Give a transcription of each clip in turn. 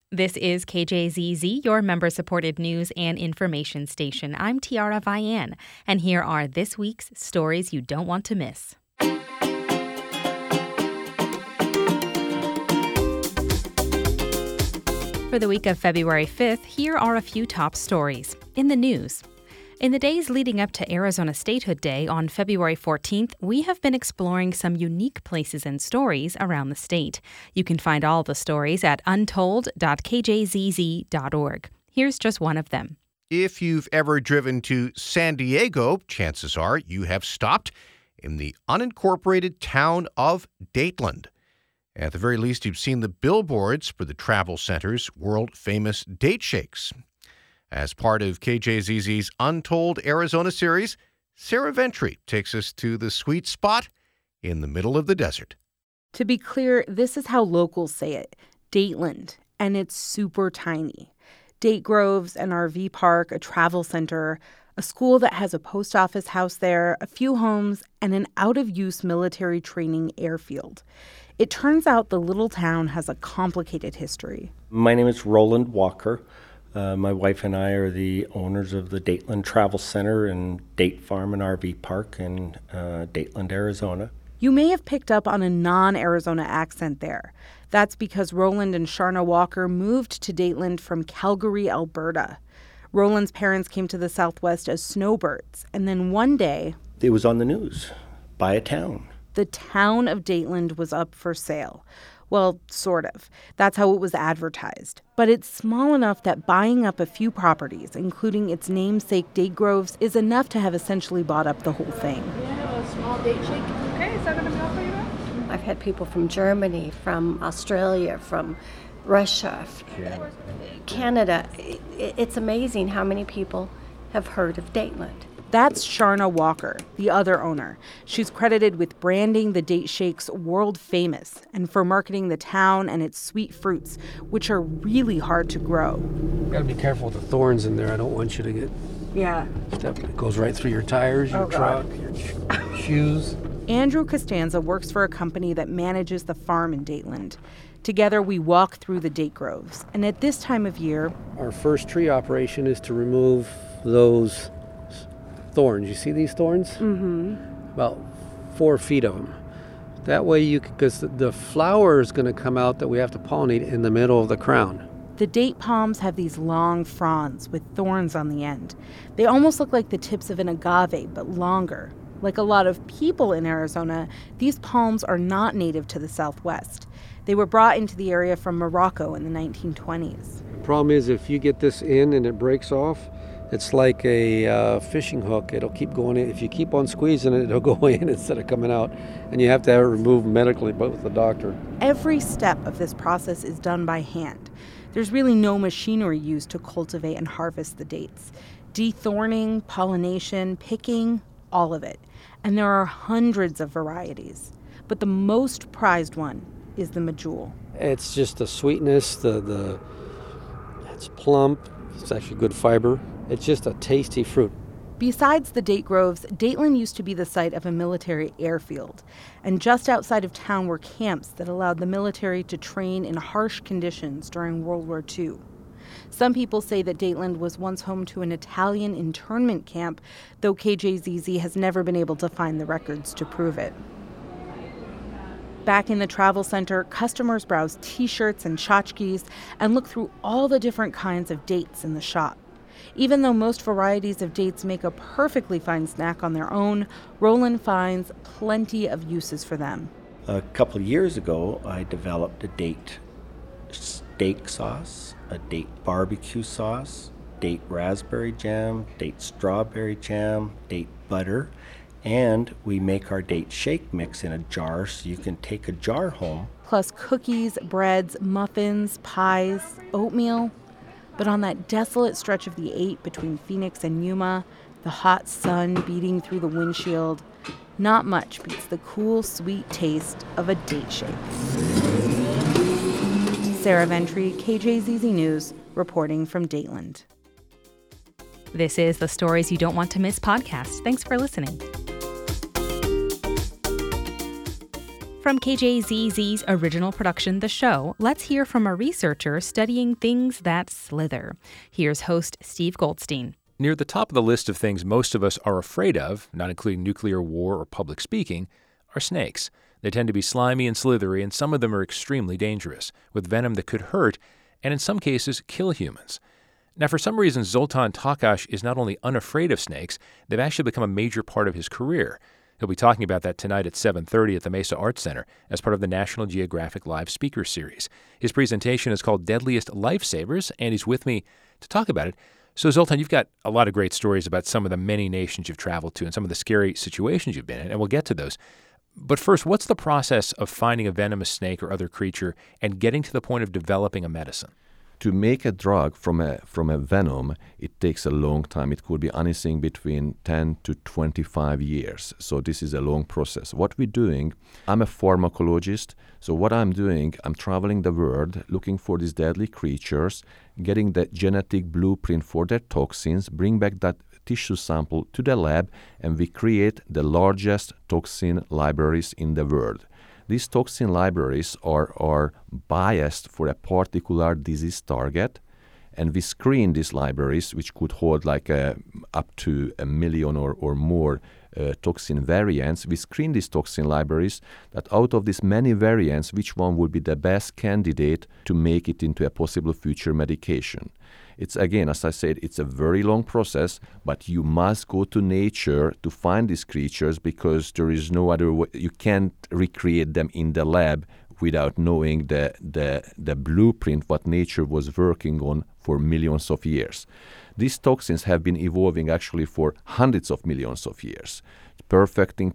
This is KJZZ, your member-supported news and information station. I'm Tiara Vian, and here are this week's stories you don't want to miss. For the week of February 5th, here are a few top stories. In the news, in the days leading up to Arizona Statehood Day on February 14th, we have been exploring some unique places and stories around the state. You can find all the stories at untold.kjzz.org. Here's just one of them. If you've ever driven to San Diego, chances are you have stopped in the unincorporated town of Dateland. At the very least, you've seen the billboards for the travel center's world-famous date shakes. As part of KJZZ's Untold Arizona series, Sarah Ventry takes us to the sweet spot in the middle of the desert. To be clear, this is how locals say it, Dateland, and it's super tiny. Date groves, an RV park, a travel center, a school that has a post office house there, a few homes, and an out-of-use military training airfield. It turns out the little town has a complicated history. My name is Roland Walker. My wife and I are the owners of the Dateland Travel Center and Date Farm and RV Park in Dateland, Arizona. You may have picked up on a non-Arizona accent there. That's because Roland and Sharna Walker moved to Dateland from Calgary, Alberta. Roland's parents came to the Southwest as snowbirds, and then one day... It was on the news. Buy a town. The town of Dateland was up for sale. Well, sort of. That's how it was advertised. But it's small enough that buying up a few properties, including its namesake date groves, is enough to have essentially bought up the whole thing. Yeah, a small date shake. Okay, is that going to be all for you guys? I've had people from Germany, from Australia, from Russia, Canada. It's amazing how many people have heard of Dateland. That's Sharna Walker, the other owner. She's credited with branding the date shakes world famous and for marketing the town and its sweet fruits, which are really hard to grow. You gotta be careful with the thorns in there. I don't want you to get stuff that goes right through your tires, your truck, your shoes. Andrew Costanza works for a company that manages the farm in Dateland. Together, we walk through the date groves. And at this time of year... Our first tree operation is to remove those thorns. You see these thorns? Mm-hmm. About 4 feet of them. That way because the flower is going to come out that we have to pollinate in the middle of the crown. The date palms have these long fronds with thorns on the end. They almost look like the tips of an agave, but longer. Like a lot of people in Arizona, these palms are not native to the Southwest. They were brought into the area from Morocco in the 1920s. The problem is if you get this in and it breaks off, it's like a fishing hook. It'll keep going in. If you keep on squeezing it, it'll go in instead of coming out. And you have to have it removed medically, but with the doctor. Every step of this process is done by hand. There's really no machinery used to cultivate and harvest the dates. Dethorning, pollination, picking, all of it. And there are hundreds of varieties. But the most prized one is the medjool. It's just the sweetness, it's plump, it's actually good fiber. It's just a tasty fruit. Besides the date groves, Dateland used to be the site of a military airfield. And just outside of town were camps that allowed the military to train in harsh conditions during World War II. Some people say that Dateland was once home to an Italian internment camp, though KJZZ has never been able to find the records to prove it. Back in the travel center, customers browse T-shirts and tchotchkes and look through all the different kinds of dates in the shop. Even though most varieties of dates make a perfectly fine snack on their own, Roland finds plenty of uses for them. A couple of years ago, I developed a date steak sauce, a date barbecue sauce, date raspberry jam, date strawberry jam, date butter, and we make our date shake mix in a jar so you can take a jar home. Plus cookies, breads, muffins, pies, oatmeal. But on that desolate stretch of the 8 between Phoenix and Yuma, the hot sun beating through the windshield, not much beats the cool, sweet taste of a date shake. Sarah Ventry, KJZZ News, reporting from Dateland. This is the Stories You Don't Want to Miss podcast. Thanks for listening. From KJZZ's original production, The Show, let's hear from a researcher studying things that slither. Here's host Steve Goldstein. Near the top of the list of things most of us are afraid of, not including nuclear war or public speaking, are snakes. They tend to be slimy and slithery, and some of them are extremely dangerous, with venom that could hurt and in some cases kill humans. Now, for some reason, Zoltan Takacs is not only unafraid of snakes, they've actually become a major part of his career. He'll be talking about that tonight at 7:30 at the Mesa Arts Center as part of the National Geographic Live Speaker Series. His presentation is called Deadliest Lifesavers, and he's with me to talk about it. So, Zoltan, you've got a lot of great stories about some of the many nations you've traveled to and some of the scary situations you've been in, and we'll get to those. But first, what's the process of finding a venomous snake or other creature and getting to the point of developing a medicine? To make a drug from a venom, it takes a long time. It could be anything between 10 to 25 years. So this is a long process. What we're doing, I'm a pharmacologist. So what I'm doing, I'm traveling the world looking for these deadly creatures, getting the genetic blueprint for their toxins, bring back that tissue sample to the lab, and we create the largest toxin libraries in the world. These toxin libraries are biased for a particular disease target, and we screen these libraries, which could hold like up to 1 million or more toxin variants. We screen these toxin libraries that out of these many variants, which one would be the best candidate to make it into a possible future medication. It's, again, as I said, it's a very long process, but you must go to nature to find these creatures because there is no other way. You can't recreate them in the lab without knowing the blueprint what nature was working on for millions of years. These toxins have been evolving actually for hundreds of millions of years, perfecting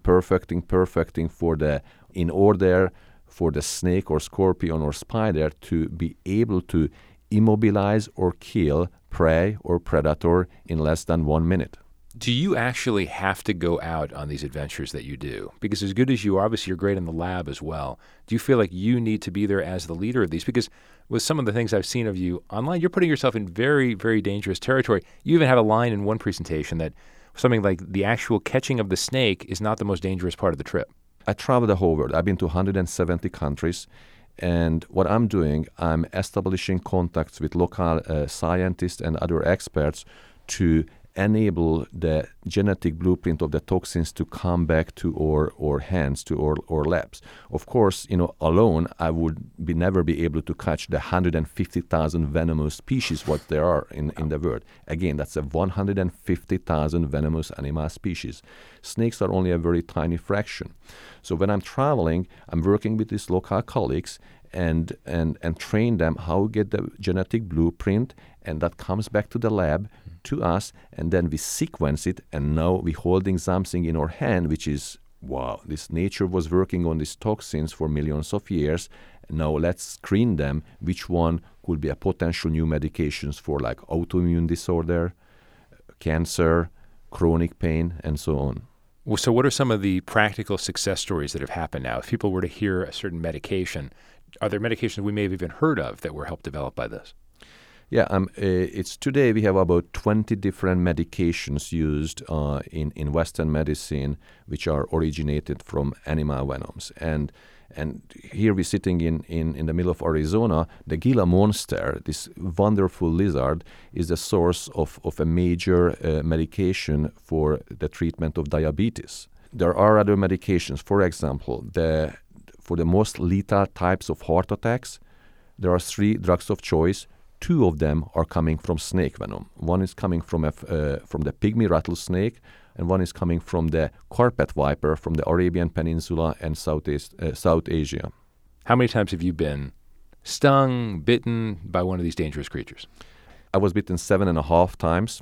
in order for the snake or scorpion or spider to be able to immobilize or kill prey or predator in less than 1 minute. Do you actually have to go out on these adventures that you do? Because as good as you are, obviously you're great in the lab as well. Do you feel like you need to be there as the leader of these? Because with some of the things I've seen of you online, you're putting yourself in very, very dangerous territory. You even have a line in one presentation that something like the actual catching of the snake is not the most dangerous part of the trip. I travel the whole world. I've been to 170 countries. And what I'm doing, I'm establishing contacts with local scientists and other experts to enable the genetic blueprint of the toxins to come back to our hands, to our labs. Of course, alone, I would never be able to catch the 150,000 venomous species what there are in the world. Again, that's a 150,000 venomous animal species. Snakes are only a very tiny fraction. So when I'm traveling, I'm working with these local colleagues and train them how to get the genetic blueprint, and that comes back to the lab, to us, and then we sequence it, and now we're holding something in our hand, which is, wow, this nature was working on these toxins for millions of years. Now let's screen them, which one could be a potential new medications for like autoimmune disorder, cancer, chronic pain, and so on. Well, so what are some of the practical success stories that have happened now? If people were to hear a certain medication, are there medications we may have even heard of that were helped develop by this? Yeah, it's today we have about 20 different medications used in Western medicine, which are originated from animal venoms. And here we're sitting in the middle of Arizona. The Gila monster, this wonderful lizard, is the source of a major medication for the treatment of diabetes. There are other medications. For example, for the most lethal types of heart attacks, there are 3 drugs of choice. 2 of them are coming from snake venom. One is coming from the pygmy rattlesnake, and one is coming from the carpet viper from the Arabian Peninsula and South Asia. How many times have you been stung, bitten by one of these dangerous creatures? I was bitten 7.5 times.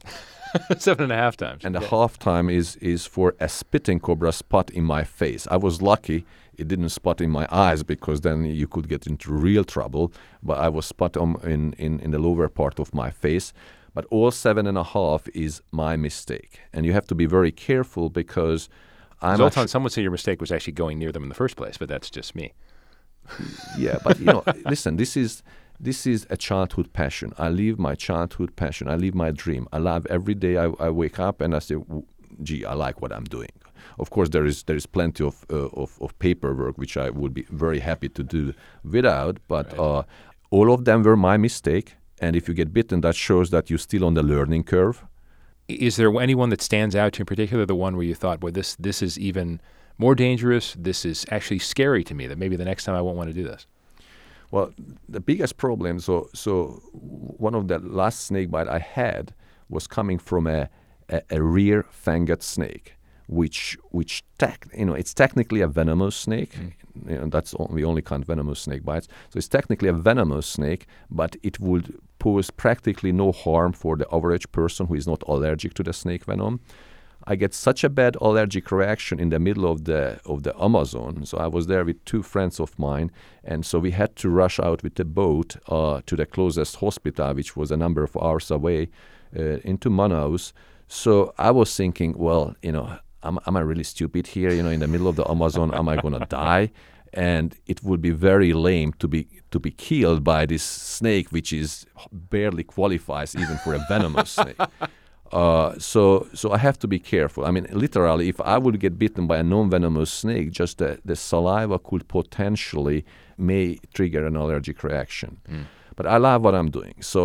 7.5 times. And the half time is for a spitting cobra spot in my face. I was lucky it didn't spot in my eyes, because then you could get into real trouble. But I was spot in the lower part of my face. But all 7.5 is my mistake. And you have to be very careful, because Zoltan, some would say your mistake was actually going near them in the first place, but that's just me. Yeah, but listen, this is a childhood passion. I live my childhood passion. I live my dream. I love every day I wake up and I say, gee, I like what I'm doing. Of course, there is plenty of paperwork which I would be very happy to do without, but all of them were my mistake. And if you get bitten, that shows that you're still on the learning curve. Is there anyone that stands out to you in particular, the one where you thought, well, this is even more dangerous, this is actually scary to me, that maybe the next time I won't want to do this? Well, the biggest problem, so one of the last snake bite I had was coming from a rear-fanged snake, which it's technically a venomous snake. That's the only kind of venomous snake bites. So it's technically a venomous snake, but it would pose practically no harm for the average person who is not allergic to the snake venom. I get such a bad allergic reaction in the middle of the Amazon. So I was there with two friends of mine, and so we had to rush out with the boat to the closest hospital, which was a number of hours away, into Manaus. So I was thinking, well, am I really stupid here? In the middle of the Amazon, am I going to die? And it would be very lame to be killed by this snake, which is barely qualifies even for a venomous snake. So I have to be careful. I mean, literally, if I would get bitten by a non-venomous snake, just the saliva could potentially may trigger an allergic reaction. But I love what I'm doing. So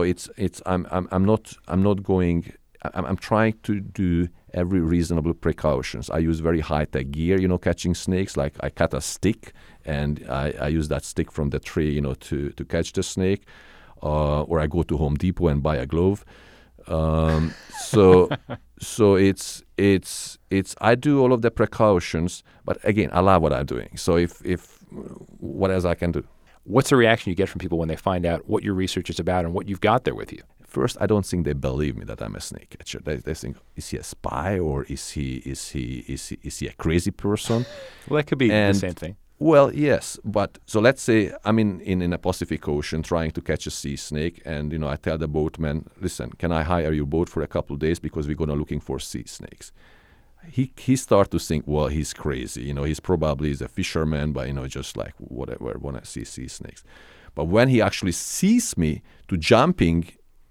I'm trying to do every reasonable precautions. I use very high-tech gear, catching snakes. Like I cut a stick and I use that stick from the tree, to catch the snake. Or I go to Home Depot and buy a glove. So it's I do all of the precautions, but again, I love what I'm doing. So if what else I can do? What's the reaction you get from people when they find out what your research is about and what you've got there with you? First, I don't think they believe me that I'm a snake catcher. They think, is he a spy or is he a crazy person? Well, that could be the same thing. Well, yes, but so let's say I'm in a Pacific Ocean trying to catch a sea snake, and I tell the boatman, listen, can I hire your boat for a couple of days because we're gonna looking for sea snakes? He start to think, well, he's crazy. He's probably is a fisherman, but just like whatever, wanna see sea snakes. But when he actually sees me to jumping,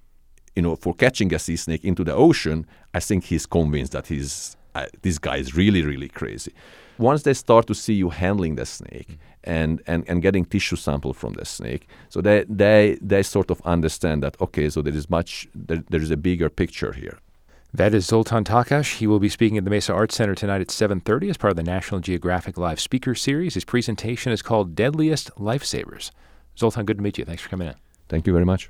for catching a sea snake into the ocean, I think he's convinced that this guy is really, really crazy. Once they start to see you handling the snake and getting tissue sample from the snake, so they sort of understand that, okay, so there is a bigger picture here. That is Zoltan Takacs. He will be speaking at the Mesa Arts Center tonight at 7:30 as part of the National Geographic Live Speaker Series. His presentation is called Deadliest Lifesavers. Zoltan, good to meet you. Thanks for coming in. Thank you very much.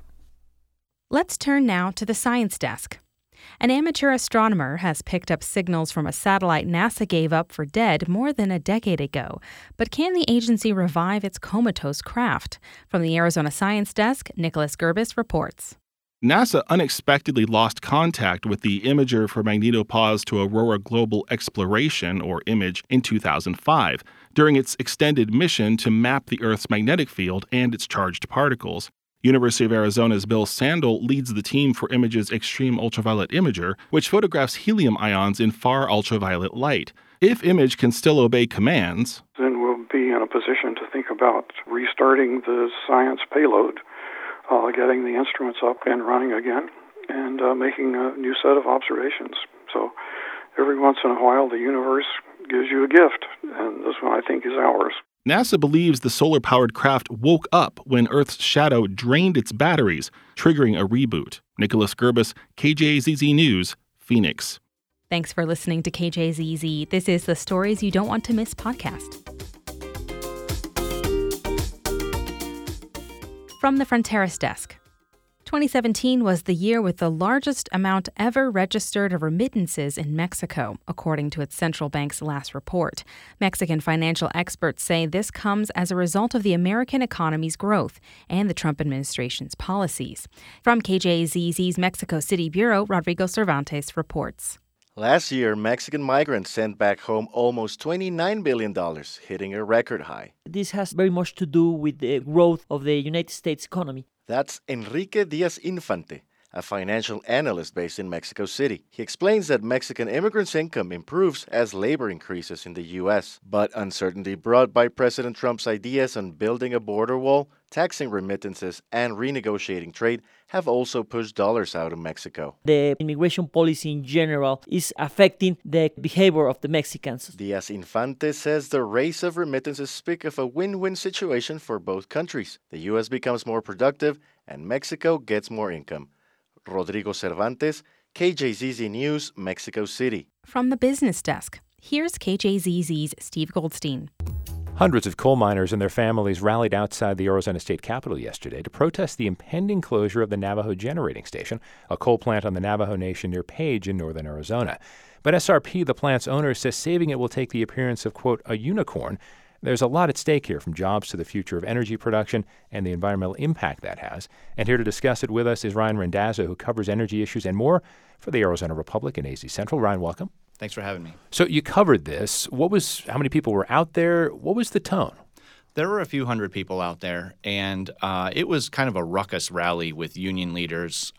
Let's turn now to the science desk. An amateur astronomer has picked up signals from a satellite NASA gave up for dead more than a decade ago. But can the agency revive its comatose craft? From the Arizona Science Desk, Nicholas Gerbis reports. NASA unexpectedly lost contact with the imager for Magnetopause to Aurora Global Exploration, or IMAGE, in 2005, during its extended mission to map the Earth's magnetic field and its charged particles. University of Arizona's Bill Sandel leads the team for IMAGE's Extreme Ultraviolet Imager, which photographs helium ions in far ultraviolet light. If IMAGE can still obey commands, then we'll be in a position to think about restarting the science payload, getting the instruments up and running again, and making a new set of observations. So every once in a while, the universe gives you a gift, and this one I think is ours. NASA believes the solar-powered craft woke up when Earth's shadow drained its batteries, triggering a reboot. Nicholas Gerbis, KJZZ News, Phoenix. Thanks for listening to KJZZ. This is the Stories You Don't Want to Miss podcast. From the Fronteras Desk. 2017 was the year with the largest amount ever registered of remittances in Mexico, according to its central bank's last report. Mexican financial experts say this comes as a result of the American economy's growth and the Trump administration's policies. From KJZZ's Mexico City Bureau, Rodrigo Cervantes reports. Last year, Mexican migrants sent back home almost $29 billion, hitting a record high. This has very much to do with the growth of the United States economy. That's Enrique Diaz Infante, a financial analyst based in Mexico City. He explains that Mexican immigrants' income improves as labor increases in the U.S., but uncertainty brought by President Trump's ideas on building a border wall, taxing remittances, and renegotiating trade have also pushed dollars out of Mexico. The immigration policy in general is affecting the behavior of the Mexicans. Diaz-Infante says the raise of remittances speak of a win-win situation for both countries. The U.S. becomes more productive and Mexico gets more income. Rodrigo Cervantes, KJZZ News, Mexico City. From the business desk, here's KJZZ's Steve Goldstein. Hundreds of coal miners and their families rallied outside the Arizona State Capitol yesterday to protest the impending closure of the Navajo Generating Station, a coal plant on the Navajo Nation near Page in northern Arizona. But SRP, the plant's owner, says saving it will take the appearance of, quote, a unicorn. There's a lot at stake here, from jobs to the future of energy production and the environmental impact that has. And here to discuss it with us is Ryan Randazzo, who covers energy issues and more for the Arizona Republic and AZ Central. Ryan, welcome. Thanks for having me. So you covered this. How many people were out there? What was the tone? There were a few hundred people out there, and it was kind of a ruckus rally with union leaders,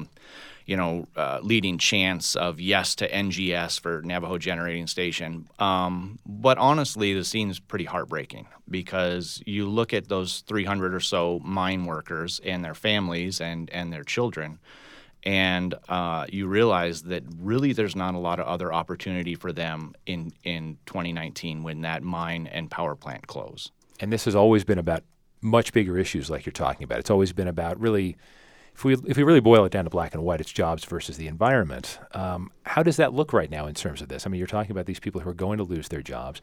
leading chants of yes to NGS for Navajo Generating Station. But honestly, the scene's pretty heartbreaking because you look at those 300 or so mine workers and their families and their children, and you realize that really there's not a lot of other opportunity for them in 2019 when that mine and power plant close. And this has always been about much bigger issues like you're talking about. It's always been about really, if we really boil it down to black and white, it's jobs versus the environment. How does that look right now in terms of this? I mean, you're talking about these people who are going to lose their jobs.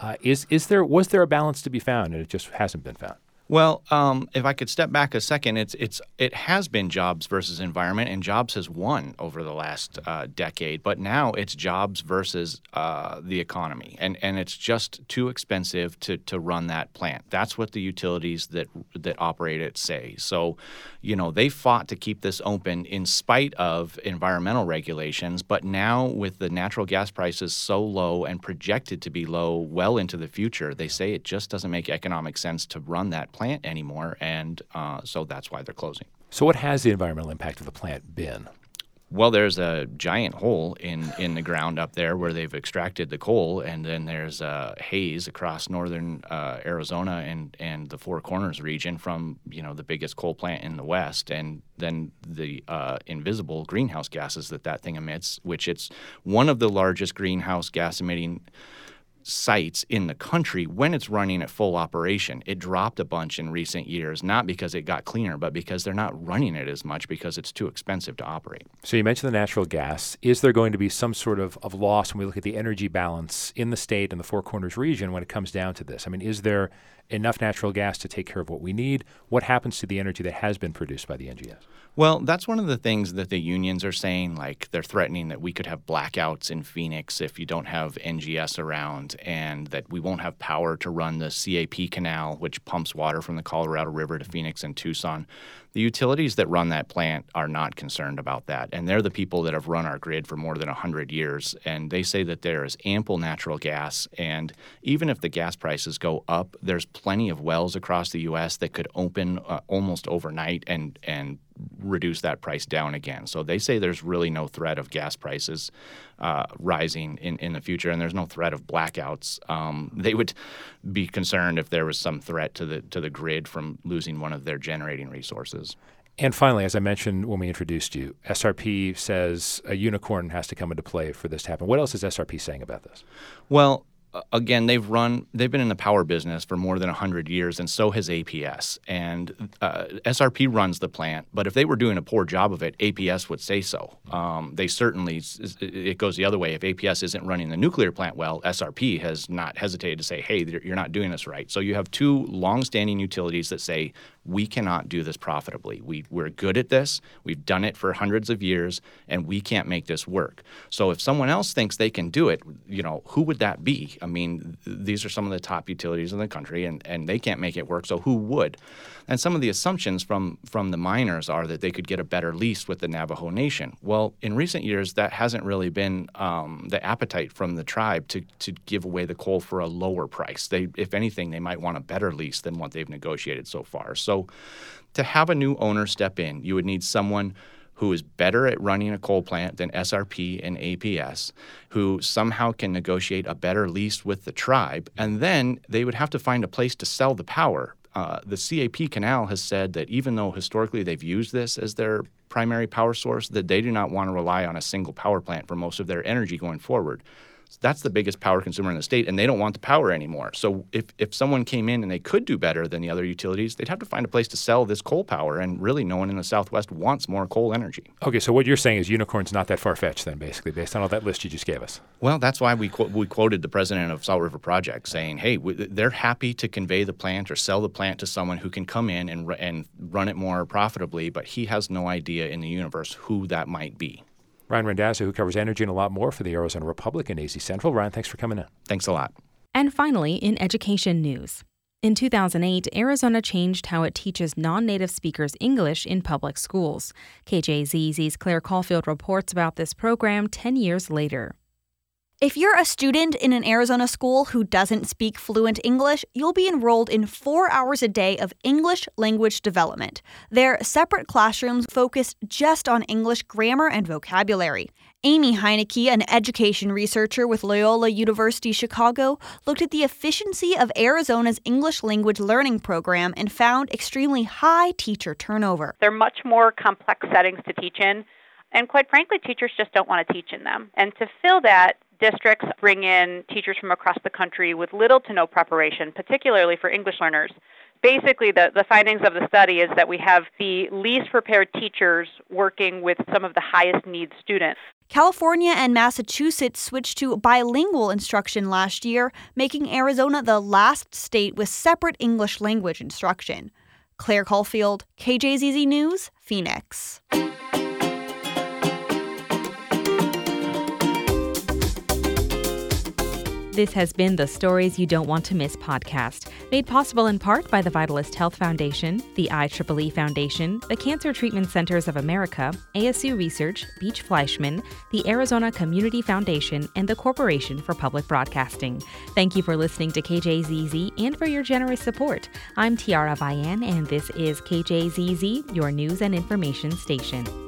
Was there a balance to be found, and it just hasn't been found? Well, if I could step back a second, it has been jobs versus environment, and jobs has won over the last decade. But now it's jobs versus the economy, and it's just too expensive to run that plant. That's what the utilities that operate it say. So, they fought to keep this open in spite of environmental regulations. But now with the natural gas prices so low and projected to be low well into the future, they say it just doesn't make economic sense to run that plant anymore, and so that's why they're closing. So what has the environmental impact of the plant been? Well, there's a giant hole in the ground up there where they've extracted the coal, and then there's haze across northern Arizona and the Four Corners region from the biggest coal plant in the West, and then the invisible greenhouse gases that thing emits, which it's one of the largest greenhouse gas emitting sites in the country when it's running at full operation. It dropped a bunch in recent years, not because it got cleaner, but because they're not running it as much because it's too expensive to operate. So you mentioned the natural gas. Is there going to be some sort of loss when we look at the energy balance in the state and the Four Corners region when it comes down to this? I mean, is there enough natural gas to take care of what we need? What happens to the energy that has been produced by the NGS? Well, that's one of the things that the unions are saying, like they're threatening that we could have blackouts in Phoenix if you don't have NGS around, and that we won't have power to run the CAP canal, which pumps water from the Colorado River to Phoenix and Tucson. The utilities that run that plant are not concerned about that, and they're the people that have run our grid for more than 100 years, and they say that there is ample natural gas, and even if the gas prices go up, there's plenty of wells across the U.S. that could open almost overnight and reduce that price down again. So they say there's really no threat of gas prices rising in the future, and there's no threat of blackouts. They would be concerned if there was some threat to the grid from losing one of their generating resources. And finally, as I mentioned when we introduced you, SRP says a unicorn has to come into play for this to happen. What else is SRP saying about this? Well, again, they've been in the power business for more than 100 years, and so has APS. And SRP runs the plant, but if they were doing a poor job of it, APS would say so. They certainly, it goes the other way. If APS isn't running the nuclear plant well, SRP has not hesitated to say, hey, you're not doing this right. So you have two longstanding utilities that say, we cannot do this profitably. We're good at this. We've done it for hundreds of years, and we can't make this work. So if someone else thinks they can do it, who would that be? I mean, these are some of the top utilities in the country, and they can't make it work, so who would? And some of the assumptions from the miners are that they could get a better lease with the Navajo Nation. Well, in recent years, that hasn't really been the appetite from the tribe to give away the coal for a lower price. If anything, they might want a better lease than what they've negotiated so far. So to have a new owner step in, you would need someone who is better at running a coal plant than SRP and APS, who somehow can negotiate a better lease with the tribe, and then they would have to find a place to sell the power. The CAP Canal has said that even though historically they've used this as their primary power source, that they do not want to rely on a single power plant for most of their energy going forward. That's the biggest power consumer in the state, and they don't want the power anymore. So if someone came in and they could do better than the other utilities, they'd have to find a place to sell this coal power, and really no one in the Southwest wants more coal energy. Okay, so what you're saying is Unicorn's not that far-fetched then, basically, based on all that list you just gave us. Well, that's why we quoted the president of Salt River Project saying, hey, they're happy to convey the plant or sell the plant to someone who can come in and run it more profitably, but he has no idea in the universe who that might be. Ryan Randazzo, who covers energy and a lot more for the Arizona Republic and AZ Central. Ryan, thanks for coming in. Thanks a lot. And finally, in education news. In 2008, Arizona changed how it teaches non-native speakers English in public schools. KJZZ's Claire Caulfield reports about this program 10 years later. If you're a student in an Arizona school who doesn't speak fluent English, you'll be enrolled in 4 hours a day of English language development. They're separate classrooms focused just on English grammar and vocabulary. Amy Heineke, an education researcher with Loyola University Chicago, looked at the efficiency of Arizona's English language learning program and found extremely high teacher turnover. They're much more complex settings to teach in, and quite frankly, teachers just don't want to teach in them. And to fill that, districts bring in teachers from across the country with little to no preparation, particularly for English learners. Basically, the findings of the study is that we have the least prepared teachers working with some of the highest need students. California and Massachusetts switched to bilingual instruction last year, making Arizona the last state with separate English language instruction. Claire Caulfield, KJZZ News, Phoenix. This has been the Stories You Don't Want to Miss podcast, made possible in part by the Vitalist Health Foundation, the IEEE Foundation, the Cancer Treatment Centers of America, ASU Research, Beach Fleischman, the Arizona Community Foundation, and the Corporation for Public Broadcasting. Thank you for listening to KJZZ and for your generous support. I'm Tiara Bayan, and this is KJZZ, your news and information station.